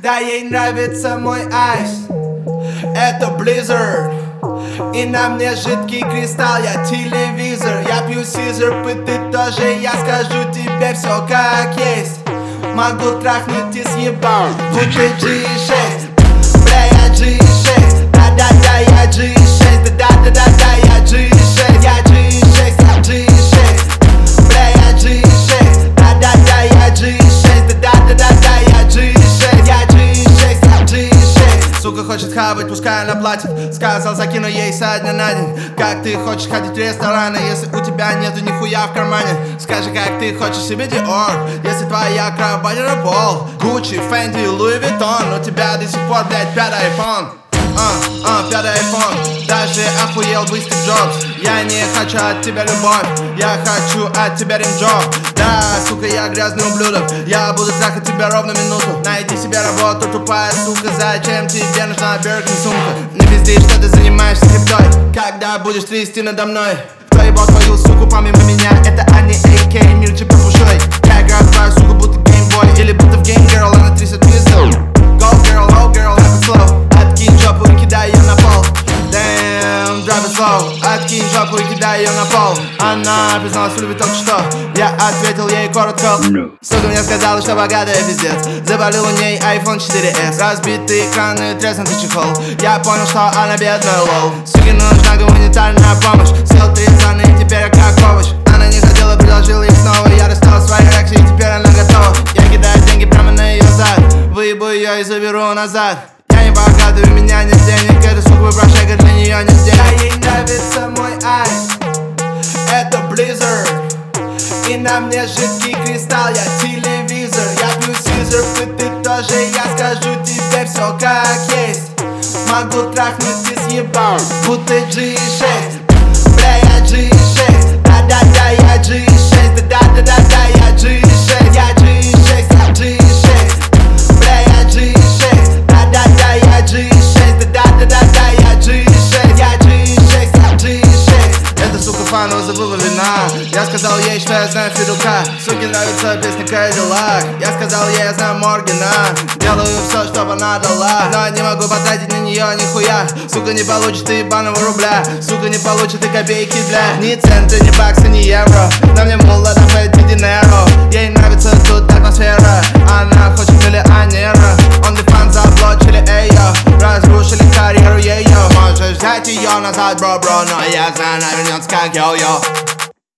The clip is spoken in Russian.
Да, ей нравится мой айс. Это Blizzard. И на мне жидкий кристалл, я телевизор. Я пью сизер, и ты тоже. Я скажу тебе все как есть. Могу трахнуть и съебал. Будь ты G6. Бля, я G6. Да-да-да, я G6. Да-да-да-да, я G6. Я G6, я G6. Бля, я G6. Да-да-да, я G6. Да-да-да-да, я G6. Я G6, я G6. Сука хочет хавать, пускай она платит. Сказал, закину ей со дня на день. Как ты хочешь ходить в рестораны, если у тебя нету нихуя в кармане? Скажи, как ты хочешь себе Dior, если твоя кровать пол. Gucci, Fendi, Louis Vuitton. У тебя до сих пор, блядь, пятый iPhone. Пятый iPhone. Даже охуел бы Стив Джобс. Я не хочу от тебя любовь, я хочу от тебя ринджоп. Да, сука, я грязный ублюдок. Я буду трахать тебя ровно минуту. Найди себе работу, тупая сука. Зачем тебе нужна Биркин сумка? Не пизди, что ты занимаешься криптой. Когда будешь трясти надо мной? Кто ебал твою суку помимо меня? Это Ани, AK, мирчик попушой. Я играю твою суку, будто геймбой. Или будто в Game Girl, она трясет пизду. Go girl, oh girl, drop it slow. Откинь жопу и кидай ее на пол. Damn, drop it slow. Откинь жопу и кидай ее на пол. Она призналась в любви только что. Я ответил ей коротко. Сука мне сказала, что богатая пиздец. Заболел у ней iPhone 4S. Разбитый экран и треснутый чехол. Я понял, что она бедная, лол. Суке нужна гуманитарная помощь. Съел 3 страны и теперь я как овощ. Она не хотела, предложила их снова. Я достал свои реакции и теперь она готова. Я кидаю деньги прямо на ее зад. Выебу ее и заберу назад. Я не богатый, у меня нет денег. Эта сука выброшайка, для нее нет денег. Да, ей нравится мой айс. Это Blizzard. И на мне жидкий кристалл, я телевизор. Я пью сизер, и ты тоже. Я скажу тебе все как есть. Могу трахнуть и съебал. Будто G6. Бля, я G6. Да-да-да, я G6. Да-да-да-да, я G6. Я G6, я G6. Бля, я G6. Да-да-да, я G6. Да-да-да-да, я G6. Я G6, я G6. Эта сука фанова забыла вина. Я сказал ей, что я знаю Федука. Суке нравится песня Cadillac. Я сказал ей, я знаю Моргана. Делаю все, чтобы она дала. Но не могу потратить на нее нихуя. Сука не получит и ебаного рубля. Сука не получит и копейки для. Ни цента, ни бакса, ни евро. На мне мула, на фэти динеро. Ей нравится тут атмосфера. Она хочет миллионера. OnlyFans заблочили ее. Разрушили карьеру ее. Можешь взять ее назад, бро, но